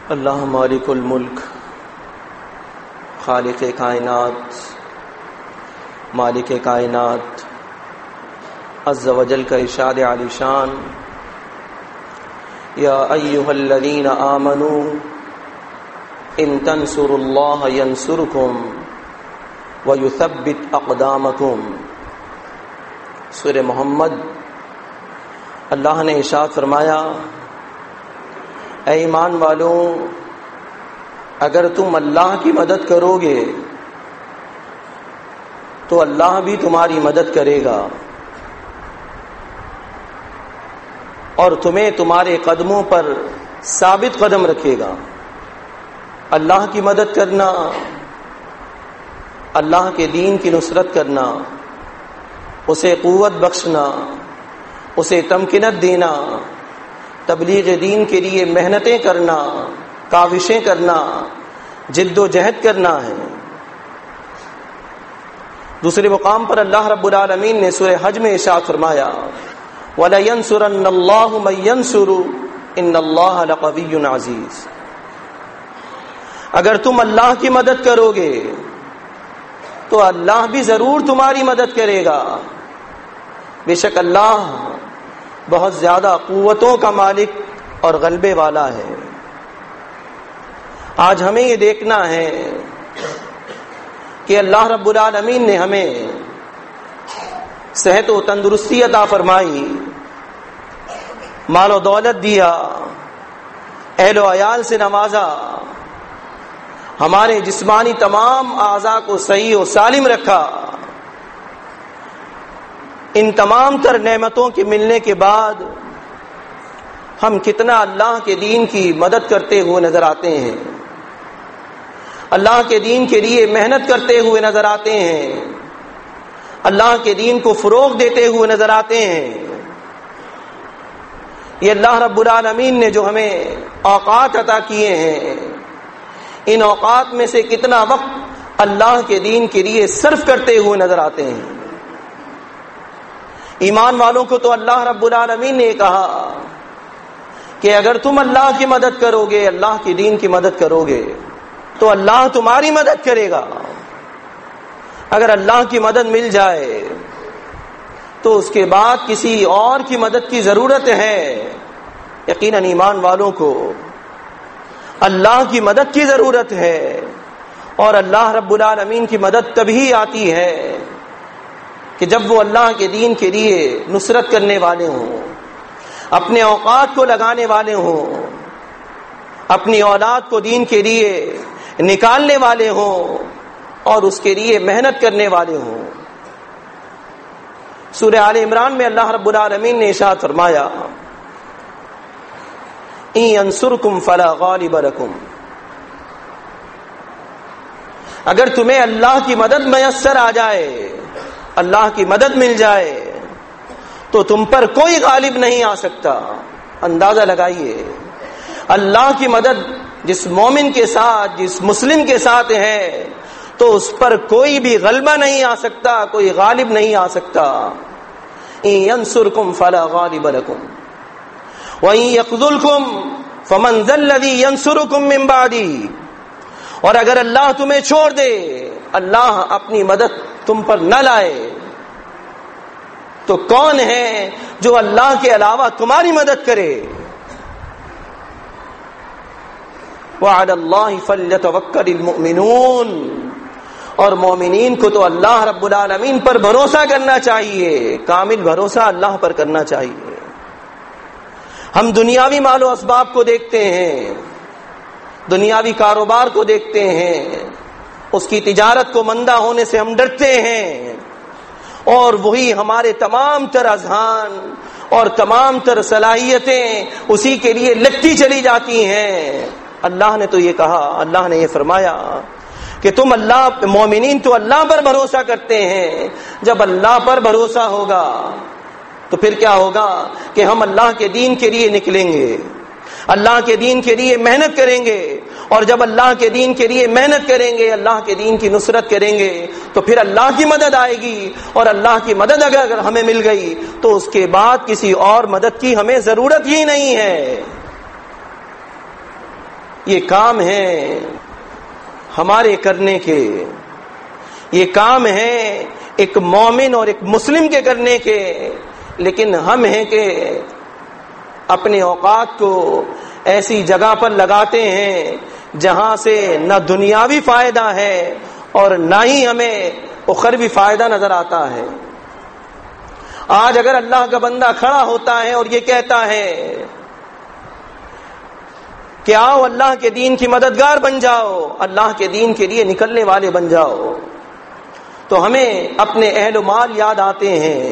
اللہ مالک الملک، خالق کائنات، مالک کائنات عز و جل کا ارشاد عالی شان، یا ایھا الذین آمنوا ان تنصروا اللہ ینصرکم ویثبت اقدامکم۔ سورہ محمد اللہ نے ارشاد فرمایا، اے ایمان والوں، اگر تم اللہ کی مدد کرو گے تو اللہ بھی تمہاری مدد کرے گا اور تمہیں تمہارے قدموں پر ثابت قدم رکھے گا۔ اللہ کی مدد کرنا، اللہ کے دین کی نصرت کرنا، اسے قوت بخشنا، اسے تمکنت دینا، تبلیغ دین کے لیے محنتیں کرنا، کاوشیں کرنا، جد و جہد کرنا ہے۔ دوسرے مقام پر اللہ رب العالمین نے سورہ حج میں ارشاد فرمایا، وَلَيَنْصُرَنَّ اللَّهُ مَن يَنْصُرُهُ إِنَّ اللَّهَ لَقَوِيٌّ عَزِيزٌ۔ اگر تم اللہ کی مدد کرو گے تو اللہ بھی ضرور تمہاری مدد کرے گا، بے شک اللہ بہت زیادہ قوتوں کا مالک اور غلبے والا ہے۔ آج ہمیں یہ دیکھنا ہے کہ اللہ رب العالمین نے ہمیں صحت و تندرستی عطا فرمائی، مال و دولت دیا، اہل و عیال سے نوازا، ہمارے جسمانی تمام اعضاء کو صحیح و سالم رکھا۔ ان تمام تر نعمتوں کے ملنے کے بعد ہم کتنا اللہ کے دین کی مدد کرتے ہوئے نظر آتے ہیں، اللہ کے دین کے لیے محنت کرتے ہوئے نظر آتے ہیں، اللہ کے دین کو فروغ دیتے ہوئے نظر آتے ہیں۔ یہ اللہ رب العالمین نے جو ہمیں اوقات عطا کیے ہیں، ان اوقات میں سے کتنا وقت اللہ کے دین کے لیے صرف کرتے ہوئے نظر آتے ہیں۔ ایمان والوں کو تو اللہ رب العالمین نے کہا کہ اگر تم اللہ کی مدد کرو گے، اللہ کے دین کی مدد کرو گے تو اللہ تمہاری مدد کرے گا۔ اگر اللہ کی مدد مل جائے تو اس کے بعد کسی اور کی مدد کی ضرورت ہے۔ یقیناً ایمان والوں کو اللہ کی مدد کی ضرورت ہے، اور اللہ رب العالمین کی مدد تبھی آتی ہے کہ جب وہ اللہ کے دین کے لیے نصرت کرنے والے ہوں، اپنے اوقات کو لگانے والے ہوں، اپنی اولاد کو دین کے لیے نکالنے والے ہوں اور اس کے لیے محنت کرنے والے ہوں۔ سورہ آل عمران میں اللہ رب العالمین نے ارشاد فرمایا، ان ینصرکم فلا غالب لکم۔ اگر تمہیں اللہ کی مدد میسر آ جائے، اللہ کی مدد مل جائے تو تم پر کوئی غالب نہیں آ سکتا۔ اندازہ لگائیے، اللہ کی مدد جس مومن کے ساتھ، جس مسلم کے ساتھ ہے تو اس پر کوئی بھی غلبہ نہیں آ سکتا، کوئی غالب نہیں آ سکتا۔ ان ینصرکم فلا غالب لکم وان یخذلکم فمن ذا الذی ینصرکم من بعدہ۔ اور اگر اللہ تمہیں چھوڑ دے، اللہ اپنی مدد تم پر نہ لائے تو کون ہے جو اللہ کے علاوہ تمہاری مدد کرے؟ وعلی اللہ فلیتوکل المؤمنون۔ اور مومنین کو تو اللہ رب العالمین پر بھروسہ کرنا چاہیے، کامل بھروسہ اللہ پر کرنا چاہیے۔ ہم دنیاوی مال و اسباب کو دیکھتے ہیں، دنیاوی کاروبار کو دیکھتے ہیں، اس کی تجارت کو مندہ ہونے سے ہم ڈرتے ہیں، اور وہی ہمارے تمام تر اذہان اور تمام تر صلاحیتیں اسی کے لیے لگتی چلی جاتی ہیں۔ اللہ نے تو یہ کہا، اللہ نے یہ فرمایا کہ تم اللہ، مومنین تو اللہ پر بھروسہ کرتے ہیں۔ جب اللہ پر بھروسہ ہوگا تو پھر کیا ہوگا کہ ہم اللہ کے دین کے لیے نکلیں گے، اللہ کے دین کے لیے محنت کریں گے، اور جب اللہ کے دین کے لیے محنت کریں گے، اللہ کے دین کی نصرت کریں گے تو پھر اللہ کی مدد آئے گی، اور اللہ کی مدد اگر ہمیں مل گئی تو اس کے بعد کسی اور مدد کی ہمیں ضرورت ہی نہیں ہے۔ یہ کام ہے ہمارے کرنے کے، یہ کام ہے ایک مومن اور ایک مسلم کے کرنے کے، لیکن ہم ہیں کہ اپنے اوقات کو ایسی جگہ پر لگاتے ہیں جہاں سے نہ دنیاوی فائدہ ہے اور نہ ہی ہمیں اخروی فائدہ نظر آتا ہے۔ آج اگر اللہ کا بندہ کھڑا ہوتا ہے اور یہ کہتا ہے کہ آؤ اللہ کے دین کی مددگار بن جاؤ، اللہ کے دین کے لیے نکلنے والے بن جاؤ، تو ہمیں اپنے اہل و مال یاد آتے ہیں۔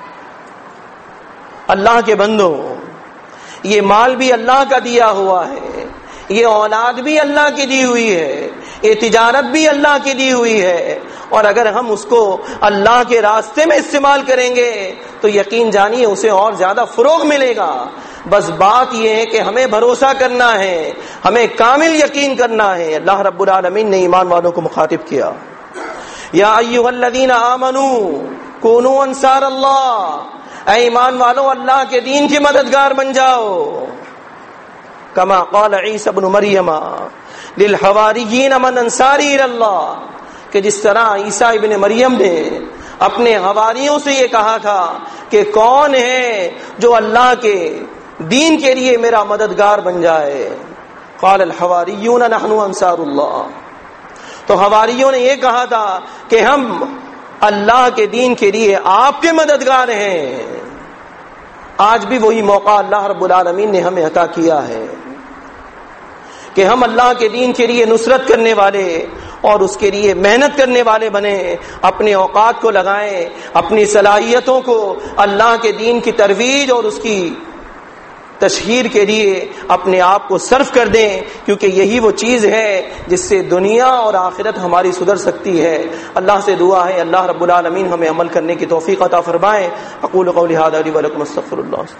اللہ کے بندوں، یہ مال بھی اللہ کا دیا ہوا ہے، یہ اولاد بھی اللہ کی دی ہوئی ہے، یہ تجارت بھی اللہ کی دی ہوئی ہے، اور اگر ہم اس کو اللہ کے راستے میں استعمال کریں گے تو یقین جانیے اسے اور زیادہ فروغ ملے گا۔ بس بات یہ ہے کہ ہمیں بھروسہ کرنا ہے، ہمیں کامل یقین کرنا ہے۔ اللہ رب العالمین نے ایمان والوں کو مخاطب کیا، یا ایھا الذین آمنوا کونوا انصار اللہ، اے ایمان والو اللہ کے دین کی مددگار بن جاؤ۔ کما قال عیسی ابن مریم للحواریین من انصاری الی اللہ، کہ جس طرح عیسیٰ ابن مریم نے اپنے حواریوں سے یہ کہا تھا کہ کون ہے جو اللہ کے دین کے لیے میرا مددگار بن جائے، قال الحواریون نحن انصار اللہ، تو حواریوں نے یہ کہا تھا کہ ہم اللہ کے دین کے لیے آپ کے مددگار ہیں۔ آج بھی وہی موقع اللہ رب العالمین نے ہمیں عطا کیا ہے کہ ہم اللہ کے دین کے لیے نصرت کرنے والے اور اس کے لیے محنت کرنے والے بنے، اپنے اوقات کو لگائیں، اپنی صلاحیتوں کو اللہ کے دین کی ترویج اور اس کی تشہیر کے لیے اپنے آپ کو صرف کر دیں، کیونکہ یہی وہ چیز ہے جس سے دنیا اور آخرت ہماری سدھر سکتی ہے۔ اللہ سے دعا ہے اللہ رب العالمین ہمیں عمل کرنے کی توفیق عطا فرمائے۔ اقول قولی ھذا لی ولکم استغفر اللہ۔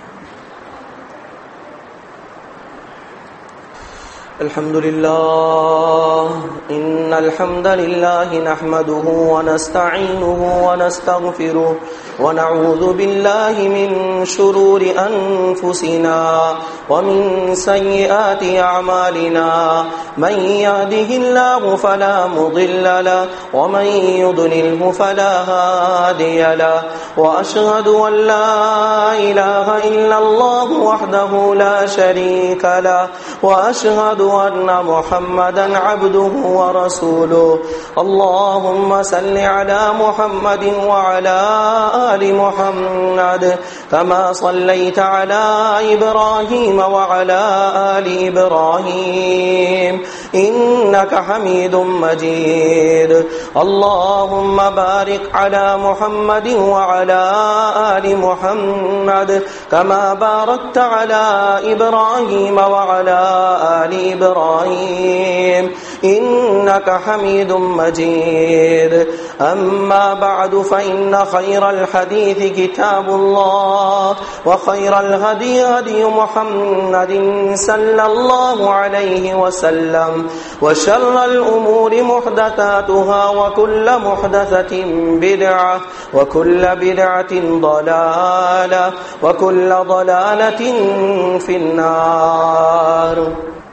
الحمد لله إن الحمد لله نحمده ونستعينه ونستغفره ونعوذ بالله من شرور أنفسنا ومن سيئات أعمالنا من يهده الله فلا مضل له ومن يضلله فلا هادي له وأشهد أن لا إله إلا الله وحده لا شريك له وأشهد أن محمدا عبده ورسوله اللهم صل على محمد وعلى آل محمد كما صليت على إبراهيم وعلى آل إبراهيم إنك حميد مجيد اللهم بارك على محمد وعلى آل محمد كما باركت على إبراهيم وعلى آل إبراهيم إنك حميد مجيد أما بعد فإن خير الحديث كتاب الله وخير الهدي هدي محمد صلى الله عليه وسلم وشر الأمور محدثاتها وكل محدثة بدعة وكل بدعة ضلالة وكل ضلالة في النار۔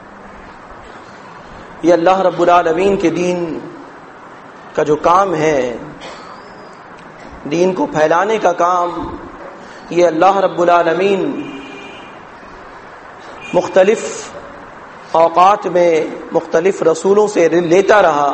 یہ اللہ رب العالمین کے دین کا جو کام ہے، دین کو پھیلانے کا کام، یہ اللہ رب العالمین مختلف اوقات میں مختلف رسولوں سے لیتا رہا،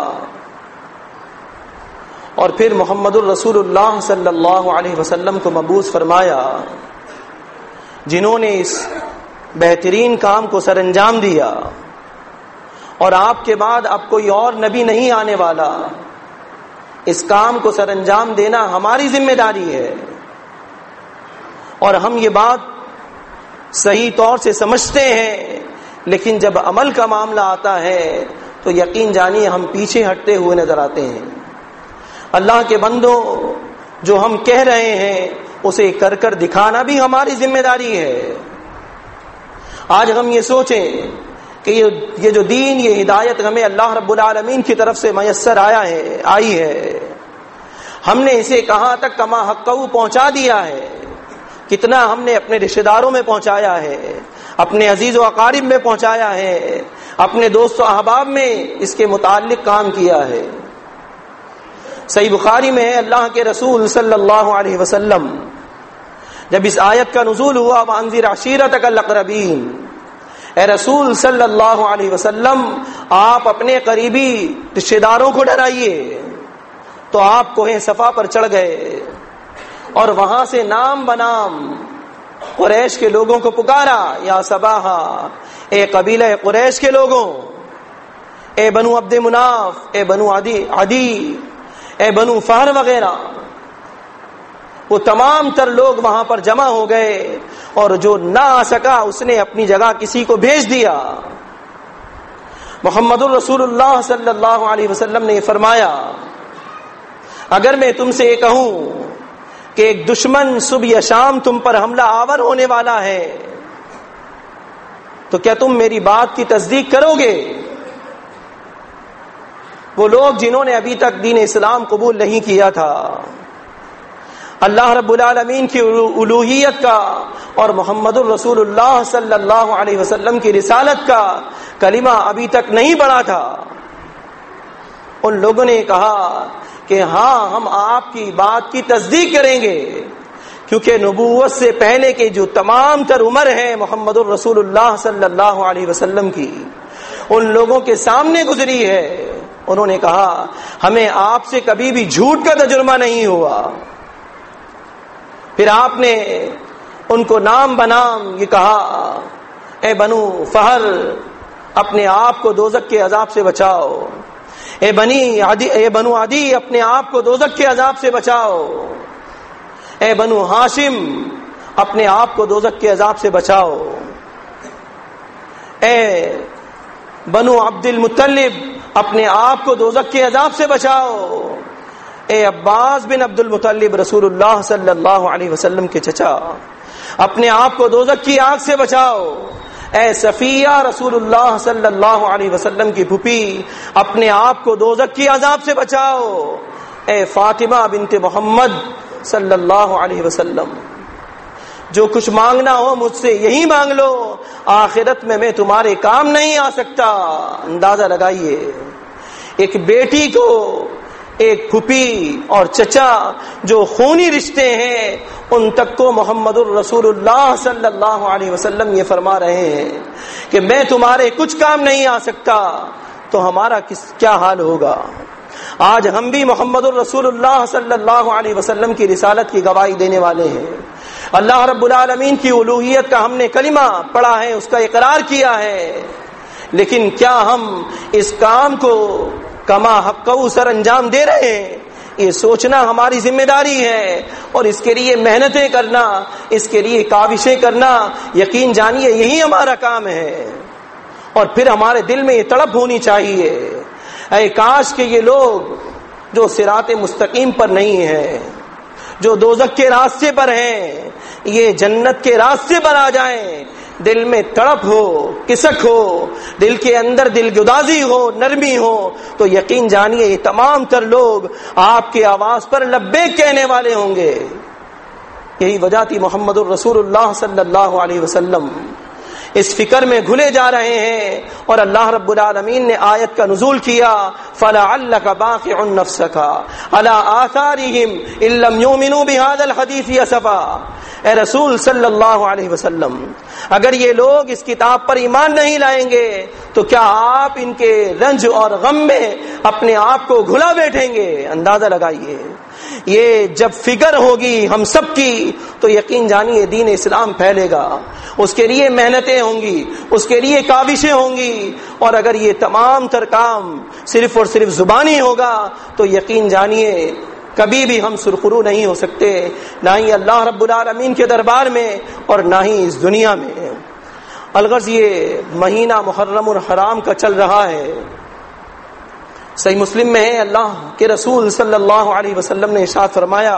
اور پھر محمد الرسول اللہ صلی اللہ علیہ وسلم کو مبعوث فرمایا، جنہوں نے اس بہترین کام کو سر انجام دیا، اور آپ کے بعد اب کوئی اور نبی نہیں آنے والا۔ اس کام کو سر انجام دینا ہماری ذمہ داری ہے، اور ہم یہ بات صحیح طور سے سمجھتے ہیں، لیکن جب عمل کا معاملہ آتا ہے تو یقین جانیے ہم پیچھے ہٹتے ہوئے نظر آتے ہیں۔ اللہ کے بندوں، جو ہم کہہ رہے ہیں اسے کر کر دکھانا بھی ہماری ذمہ داری ہے۔ آج ہم یہ سوچیں کہ یہ جو دین، یہ ہدایت ہمیں اللہ رب العالمین کی طرف سے میسر آئی ہے، ہم نے اسے کہاں تک کما حقہ پہنچا دیا ہے، کتنا ہم نے اپنے رشتہ داروں میں پہنچایا ہے، اپنے عزیز و اقارب میں پہنچایا ہے، اپنے دوست و احباب میں اس کے متعلق کام کیا ہے۔ صحیح بخاری میں ہے اللہ کے رسول صلی اللہ علیہ وسلم جب اس آیت کا نزول ہوا وانذر عشیرتک الاقربین، اے رسول صلی اللہ علیہ وسلم آپ اپنے قریبی رشتہ داروں کو ڈرائیے، تو آپ کوہ صفا پر چڑھ گئے اور وہاں سے نام بنام قریش کے لوگوں کو پکارا، یا صباحا، اے قبیلہ قریش کے لوگوں، اے بنو عبد مناف، اے بنو عدی، اے بنو فہر وغیرہ۔ وہ تمام تر لوگ وہاں پر جمع ہو گئے اور جو نہ آ سکا اس نے اپنی جگہ کسی کو بھیج دیا۔ محمد الرسول اللہ صلی اللہ علیہ وسلم نے فرمایا اگر میں تم سے یہ کہوں کہ ایک دشمن صبح یا شام تم پر حملہ آور ہونے والا ہے تو کیا تم میری بات کی تصدیق کرو گے؟ وہ لوگ جنہوں نے ابھی تک دین اسلام قبول نہیں کیا تھا، اللہ رب العالمین کی الوہیت کا اور محمد الرسول اللہ صلی اللہ علیہ وسلم کی رسالت کا کلمہ ابھی تک نہیں پڑھا تھا، ان لوگوں نے کہا کہ ہاں ہم آپ کی بات کی تصدیق کریں گے، کیونکہ نبوت سے پہلے کے جو تمام تر عمر ہے محمد الرسول اللہ صلی اللہ علیہ وسلم کی ان لوگوں کے سامنے گزری ہے۔ انہوں نے کہا ہمیں آپ سے کبھی بھی جھوٹ کا تجربہ نہیں ہوا۔ پھر آپ نے ان کو نام بنام یہ کہا، اے بنو فہر اپنے آپ کو دوزخ کے عذاب سے بچاؤ، اے بنو عدی اپنے آپ کو دوزخ کے عذاب سے بچاؤ، اے بنو ہاشم اپنے آپ کو دوزخ کے عذاب سے بچاؤ، اے بنو عبد المطلب اپنے آپ کو دوزخ کے عذاب سے بچاؤ، اے عباس بن عبد المطلب رسول اللہ صلی اللہ علیہ وسلم کے چچا اپنے آپ کو دوزخ کی آگ سے بچاؤ، اے صفیہ رسول اللہ صلی اللہ علیہ وسلم کی پھوپھی اپنے آپ کو دوزخ کی عذاب سے بچاؤ، اے فاطمہ بنت محمد صلی اللہ علیہ وسلم جو کچھ مانگنا ہو مجھ سے یہی مانگ لو، آخرت میں تمہارے کام نہیں آ سکتا۔ اندازہ لگائیے ایک بیٹی کو ایک پھوپھی اور چچا جو خونی رشتے ہیں ان تک کو محمد الرسول اللہ صلی اللہ علیہ وسلم یہ فرما رہے ہیں کہ میں تمہارے کچھ کام نہیں آ سکتا، تو ہمارا کیا حال ہوگا؟ آج ہم بھی محمد الرسول اللہ صلی اللہ علیہ وسلم کی رسالت کی گواہی دینے والے ہیں، اللہ رب العالمین کی الوہیت کا ہم نے کلمہ پڑھا ہے، اس کا اقرار کیا ہے، لیکن کیا ہم اس کام کو کما حق سر انجام دے رہے ہیں؟ یہ سوچنا ہماری ذمہ داری ہے، اور اس کے لیے محنتیں کرنا، اس کے لیے کاوشیں کرنا، یقین جانیے یہی ہمارا کام ہے۔ اور پھر ہمارے دل میں یہ تڑپ ہونی چاہیے، اے کاش کہ یہ لوگ جو صراط مستقیم پر نہیں ہیں، جو دوزخ کے راستے پر ہیں، یہ جنت کے راستے پر آ جائیں، دل میں تڑپ ہو، کسک ہو، دل کے اندر دل گدازی ہو، نرمی ہو، تو یقین جانیے یہ تمام تر لوگ آپ کی آواز پر لبیک کہنے والے ہوں گے۔ یہی وجہ تھی محمد الرسول اللہ صلی اللہ علیہ وسلم اس فکر میں گھلے جا رہے ہیں، اور اللہ رب العالمین نے آیت کا نزول کیا فَلَعَلَّكَ بَاخِعٌ نَفْسَكَ عَلَىٰ آثَارِهِمْ إِن لَّمْ يُؤْمِنُوا بِهَٰذَا الْحَدِيثِ أَسَفًا۔ اے رسول صلی اللہ علیہ وسلم اگر یہ لوگ اس کتاب پر ایمان نہیں لائیں گے تو کیا آپ ان کے رنج اور غم میں اپنے آپ کو گھلا بیٹھیں گے؟ اندازہ لگائیے، یہ جب فکر ہوگی ہم سب کی تو یقین جانیے دین اسلام پھیلے گا، اس کے لیے محنتیں ہوں گی، اس کے لیے کاوشیں ہوں گی، اور اگر یہ تمام تر کام صرف اور صرف زبانی ہوگا تو یقین جانیے کبھی بھی ہم سرخرو نہیں ہو سکتے، نہ ہی اللہ رب العالمین کے دربار میں اور نہ ہی اس دنیا میں۔ الغرض یہ مہینہ محرم الحرام کا چل رہا ہے، صحیح مسلم میں ہے اللہ کے رسول صلی اللہ علیہ وسلم نے ارشاد فرمایا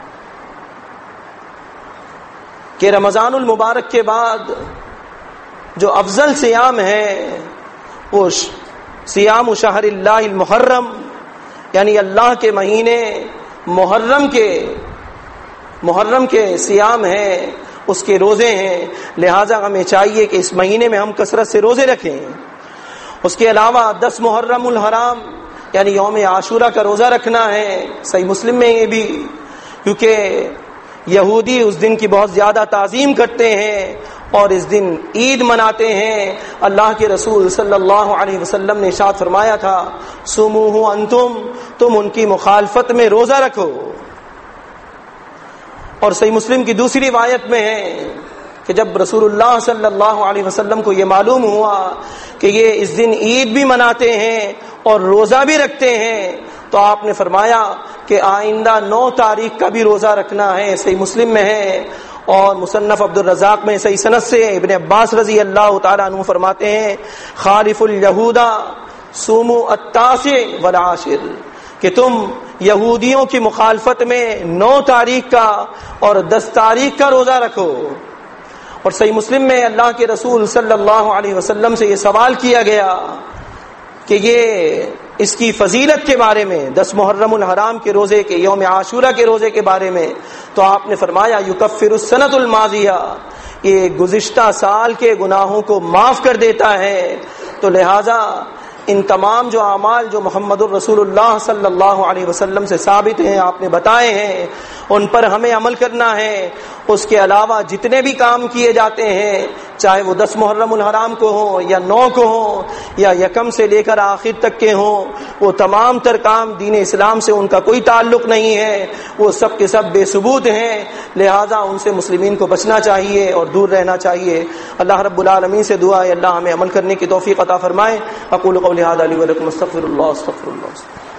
کہ رمضان المبارک کے بعد جو افضل صیام ہے وہ صیام شہر اللہ المحرم، یعنی اللہ کے مہینے محرم کے صیام ہے، اس کے روزے ہیں، لہٰذا ہمیں چاہیے کہ اس مہینے میں ہم کثرت سے روزے رکھیں، اس کے علاوہ 10 محرم الحرام یعنی یوم عاشورہ کا روزہ رکھنا ہے، صحیح مسلم میں یہ بھی، کیونکہ یہودی اس دن کی بہت زیادہ تعظیم کرتے ہیں اور اس دن عید مناتے ہیں۔ اللہ کے رسول صلی اللہ علیہ وسلم نے ارشاد فرمایا تھا صوموہ انتم، تم ان کی مخالفت میں روزہ رکھو۔ اور صحیح مسلم کی دوسری روایت میں ہے کہ جب رسول اللہ صلی اللہ علیہ وسلم کو یہ معلوم ہوا کہ یہ اس دن عید بھی مناتے ہیں اور روزہ بھی رکھتے ہیں تو آپ نے فرمایا کہ آئندہ 9 تاریخ کا بھی روزہ رکھنا ہے، صحیح مسلم میں ہے۔ اور مصنف عبد الرزاق میں صحیح سند سے ابن عباس رضی اللہ تعالیٰ عنہ فرماتے ہیں خالف الیہود صوموا التاسع والعاشر، کہ تم یہودیوں کی مخالفت میں 9 تاریخ کا اور 10 تاریخ کا روزہ رکھو۔ اور صحیح مسلم میں اللہ کے رسول صلی اللہ علیہ وسلم سے یہ سوال کیا گیا کہ یہ اس کی فضیلت کے بارے میں 10 محرم الحرام کے روزے کے، یوم عاشورہ کے روزے کے بارے میں، تو آپ نے فرمایا یکفر السنۃ الماضیہ، یہ گزشتہ سال کے گناہوں کو معاف کر دیتا ہے۔ تو لہذا ان تمام جو اعمال جو محمد الرسول اللہ صلی اللہ علیہ وسلم سے ثابت ہیں، آپ نے بتائے ہیں، ان پر ہمیں عمل کرنا ہے۔ اس کے علاوہ جتنے بھی کام کیے جاتے ہیں، چاہے وہ 10 محرم الحرام کو ہوں یا 9 کو ہوں یا یکم سے لے کر آخر تک کے ہوں، وہ تمام تر کام دین اسلام سے ان کا کوئی تعلق نہیں ہے، وہ سب کے سب بے ثبوت ہیں، لہذا ان سے مسلمین کو بچنا چاہیے اور دور رہنا چاہیے۔ اللہ رب العالمین سے دعا ہے اللہ ہمیں عمل کرنے کی توفیق عطا فرمائے۔ اقول قولی ھذا لی ولکم استغفر اللہ استغفر اللہ۔